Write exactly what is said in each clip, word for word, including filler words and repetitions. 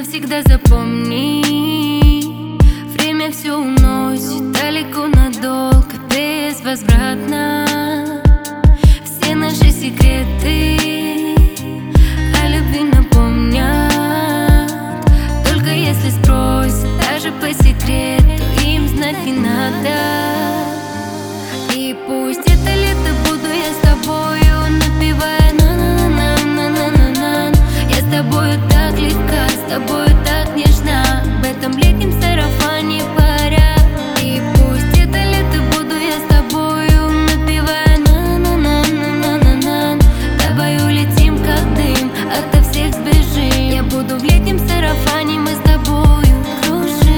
навсегда запомни, время все уносит далеко надолго, безвозвратно. Все наши секреты о любви напомнят, только если спросят, даже по секрету, им знать не надо. И пусть это лето буду я с тобою, напевая на-на-на-на-на-на-на. Я с тобою так легка, с тобою так нежна, в этом летнем сарафане паря. И пусть это лето буду я с тобою, напевая на-на-на-на-на-на-на. Давай улетим как дым, ото всех сбежим. Я буду в летнем сарафане, мы с тобою кружим.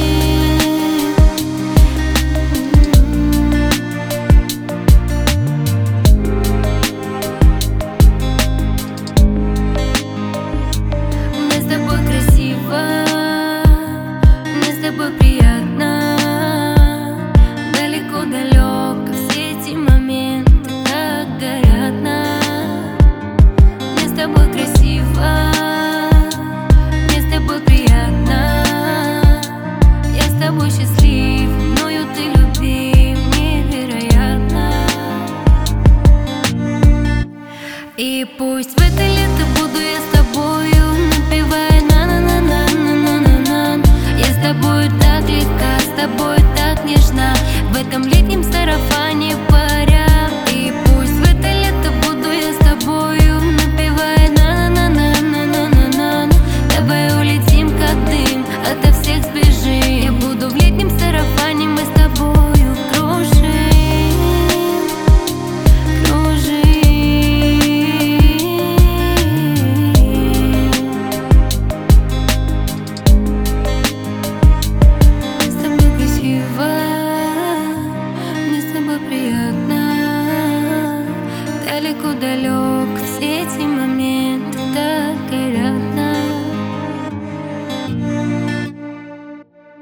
Мне с тобой красиво, мне с тобой приятно, далеко-далеко все эти моменты так горят нам. Мне с тобой красиво, мне с тобой приятно, я с тобой счастлив, мною ты любим невероятно. И пусть в это лето буду я с тобою, напевая на-на-на-на-на-на-на. Я с тобою так легка, с тобою так нежна, в этом летнем сарафане паря. И пусть в это лето буду я с тобою, напевая на-на-на-на-на-на-на. Давай улетим как дым, ото всех сбежим. Я буду в летнем сарафане, мы с тобою кружим, кружим. Мне с тобой красиво, мне с тобой приятно, далеко-далеко все эти моменты так горят.